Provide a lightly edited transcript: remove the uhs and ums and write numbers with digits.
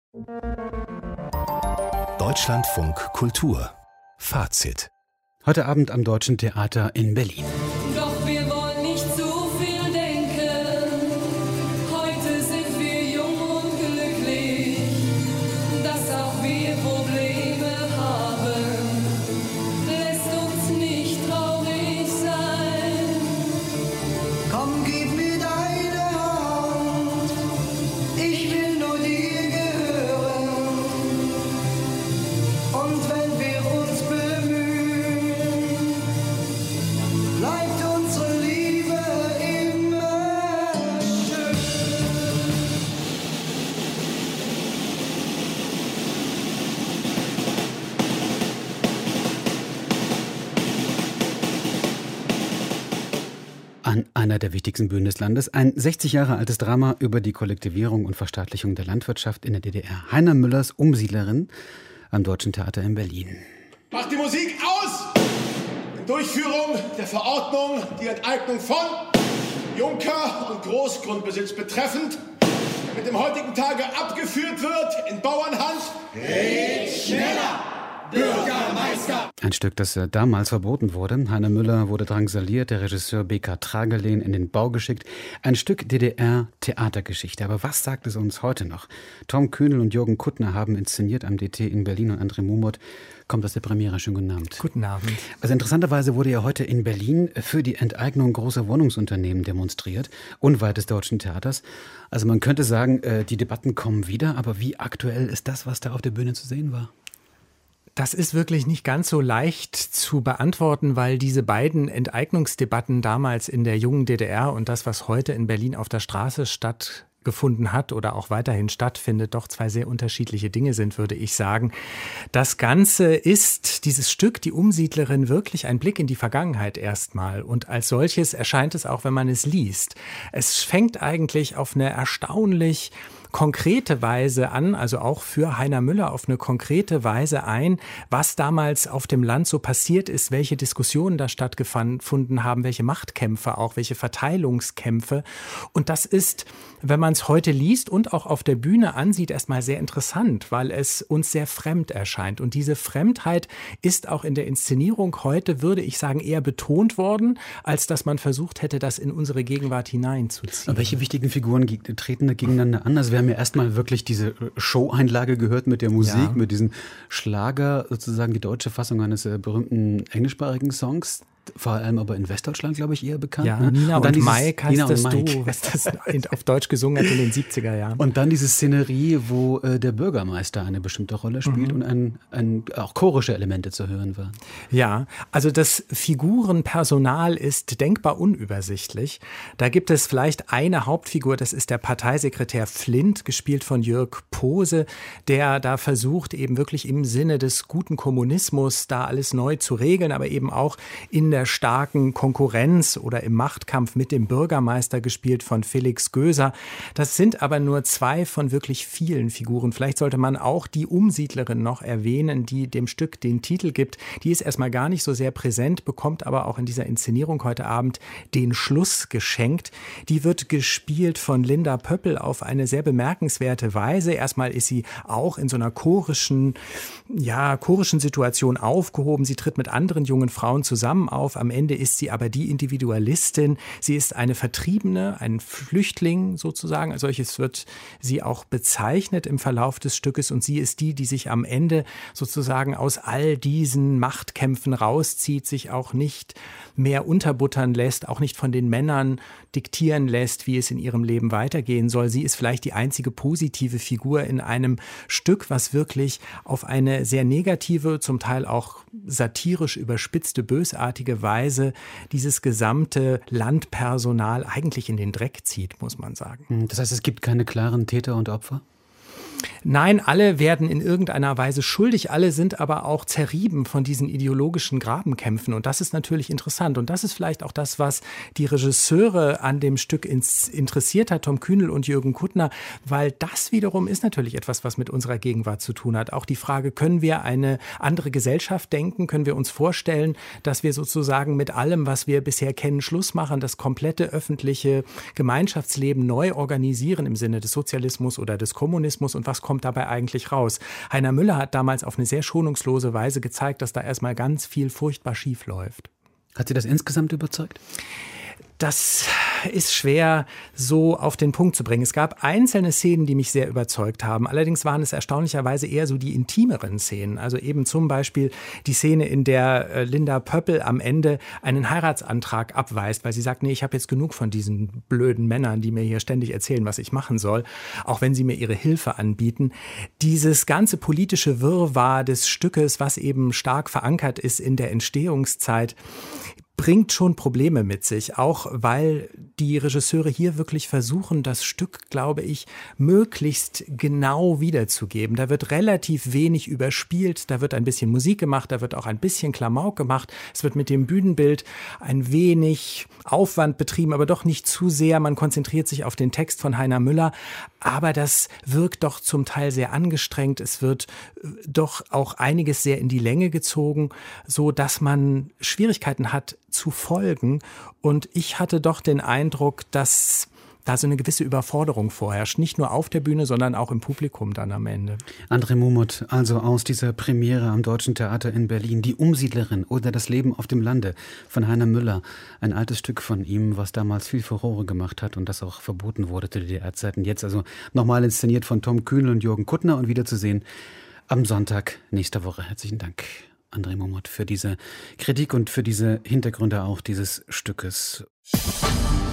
Deutschlandfunk Kultur Fazit. Heute Abend am Deutschen Theater in Berlin. Doch wir wollen nicht zu viel denken. Heute sind wir jung und glücklich, dass auch wir Probleme haben. Lässt uns nicht traurig sein. Komm, gib mir deine Hand. Ich will nur dir gehören. Und wenn wir uns bemühen, bleibt unsere Liebe immer schön. An einer der wichtigsten Bühnen des Landes ein 60 Jahre altes Drama über die Kollektivierung und Verstaatlichung der Landwirtschaft in der DDR. Heiner Müllers Umsiedlerin am Deutschen Theater in Berlin. Macht die Musik aus! In Durchführung der Verordnung die Enteignung von Junker- und Großgrundbesitz betreffend mit dem heutigen Tage abgeführt wird in Bauernhand. Red schneller, Bürgermeister! Ein Stück, das damals verboten wurde. Heiner Müller wurde drangsaliert, der Regisseur B.K. Tragelehn in den Bau geschickt. Ein Stück DDR-Theatergeschichte. Aber was sagt es uns heute noch? Tom Kühnel und Jürgen Kuttner haben inszeniert am DT in Berlin und André Mumot kommt aus der Premiere. Schönen guten Abend. Guten Abend. Also interessanterweise wurde ja heute in Berlin für die Enteignung großer Wohnungsunternehmen demonstriert, unweit des Deutschen Theaters. Also man könnte sagen, die Debatten kommen wieder, aber wie aktuell ist das, was da auf der Bühne zu sehen war? Das ist wirklich nicht ganz so leicht zu beantworten, weil diese beiden Enteignungsdebatten damals in der jungen DDR und das, was heute in Berlin auf der Straße stattgefunden hat oder auch weiterhin stattfindet, doch zwei sehr unterschiedliche Dinge sind, würde ich sagen. Das Ganze ist, dieses Stück, die Umsiedlerin, wirklich ein Blick in die Vergangenheit erstmal. Und als solches erscheint es auch, wenn man es liest. Es fängt eigentlich auf eine erstaunlich konkrete Weise an, also auch für Heiner Müller auf eine konkrete Weise ein, was damals auf dem Land so passiert ist, welche Diskussionen da stattgefunden haben, welche Machtkämpfe auch, welche Verteilungskämpfe. Und das ist, wenn man es heute liest und auch auf der Bühne ansieht, erstmal sehr interessant, weil es uns sehr fremd erscheint. Und diese Fremdheit ist auch in der Inszenierung heute, würde ich sagen, eher betont worden, als dass man versucht hätte, das in unsere Gegenwart hineinzuziehen. Aber welche wichtigen Figuren treten da gegeneinander an? Also wir haben ja erstmal wirklich diese Show-Einlage gehört mit der Musik, Ja. mit diesem Schlager, sozusagen die deutsche Fassung eines berühmten englischsprachigen Songs, vor allem aber in Westdeutschland, glaube ich, eher bekannt. Ja, ne? Nina und Mike heißt Nina und das Mike. Duo, was das auf Deutsch gesungen hat in den 70er Jahren. Und dann diese Szenerie, wo der Bürgermeister eine bestimmte Rolle spielt und auch chorische Elemente zu hören waren. Ja, also das Figurenpersonal ist denkbar unübersichtlich. Da gibt es vielleicht eine Hauptfigur, das ist der Parteisekretär Flint, gespielt von Jörg Pose, der da versucht, eben wirklich im Sinne des guten Kommunismus da alles neu zu regeln, aber eben auch in der starken Konkurrenz oder im Machtkampf mit dem Bürgermeister, gespielt von Felix Göser. Das sind aber nur zwei von wirklich vielen Figuren. Vielleicht sollte man auch die Umsiedlerin noch erwähnen, die dem Stück den Titel gibt. Die ist erstmal gar nicht so sehr präsent, bekommt aber auch in dieser Inszenierung heute Abend den Schluss geschenkt. Die wird gespielt von Linda Pöppel auf eine sehr bemerkenswerte Weise. Erstmal ist sie auch in so einer chorischen Situation aufgehoben. Sie tritt mit anderen jungen Frauen zusammen auf. Am Ende ist sie aber die Individualistin. Sie ist eine Vertriebene, ein Flüchtling sozusagen. Als solches wird sie auch bezeichnet im Verlauf des Stückes. Und sie ist die, die sich am Ende sozusagen aus all diesen Machtkämpfen rauszieht, sich auch nicht mehr unterbuttern lässt, auch nicht von den Männern diktieren lässt, wie es in ihrem Leben weitergehen soll. Sie ist vielleicht die einzige positive Figur in einem Stück, was wirklich auf eine sehr negative, zum Teil auch satirisch überspitzte, bösartige Weise dieses gesamte Landpersonal eigentlich in den Dreck zieht, muss man sagen. Das heißt, es gibt keine klaren Täter und Opfer? Nein, alle werden in irgendeiner Weise schuldig, alle sind aber auch zerrieben von diesen ideologischen Grabenkämpfen und das ist natürlich interessant und das ist vielleicht auch das, was die Regisseure an dem Stück interessiert hat, Tom Kühnel und Jürgen Kuttner, weil das wiederum ist natürlich etwas, was mit unserer Gegenwart zu tun hat. Auch die Frage, können wir eine andere Gesellschaft denken, können wir uns vorstellen, dass wir sozusagen mit allem, was wir bisher kennen, Schluss machen, das komplette öffentliche Gemeinschaftsleben neu organisieren im Sinne des Sozialismus oder des Kommunismus und was kommt dabei eigentlich raus? Heiner Müller hat damals auf eine sehr schonungslose Weise gezeigt, dass da erstmal ganz viel furchtbar schief läuft. Hat Sie das insgesamt überzeugt? Das ist schwer so auf den Punkt zu bringen. Es gab einzelne Szenen, die mich sehr überzeugt haben. Allerdings waren es erstaunlicherweise eher so die intimeren Szenen. Also eben zum Beispiel die Szene, in der Linda Pöppel am Ende einen Heiratsantrag abweist, weil sie sagt, nee, ich habe jetzt genug von diesen blöden Männern, die mir hier ständig erzählen, was ich machen soll, auch wenn sie mir ihre Hilfe anbieten. Dieses ganze politische Wirrwarr des Stückes, was eben stark verankert ist in der Entstehungszeit, bringt schon Probleme mit sich, auch weil die Regisseure hier wirklich versuchen, das Stück, glaube ich, möglichst genau wiederzugeben. Da wird relativ wenig überspielt, da wird ein bisschen Musik gemacht, da wird auch ein bisschen Klamauk gemacht. Es wird mit dem Bühnenbild ein wenig Aufwand betrieben, aber doch nicht zu sehr. Man konzentriert sich auf den Text von Heiner Müller, aber das wirkt doch zum Teil sehr angestrengt. Es wird doch auch einiges sehr in die Länge gezogen, so dass man Schwierigkeiten hat zu folgen. Und ich hatte doch den Eindruck, dass da so eine gewisse Überforderung vorherrscht. Nicht nur auf der Bühne, sondern auch im Publikum dann am Ende. André Momot, also aus dieser Premiere am Deutschen Theater in Berlin, Die Umsiedlerin oder Das Leben auf dem Lande von Heiner Müller. Ein altes Stück von ihm, was damals viel Furore gemacht hat und das auch verboten wurde zu DDR-Zeiten. Jetzt also nochmal inszeniert von Tom Kühnel und Jürgen Kuttner und wiederzusehen am Sonntag nächster Woche. Herzlichen Dank, André Momot, für diese Kritik und für diese Hintergründe auch dieses Stückes.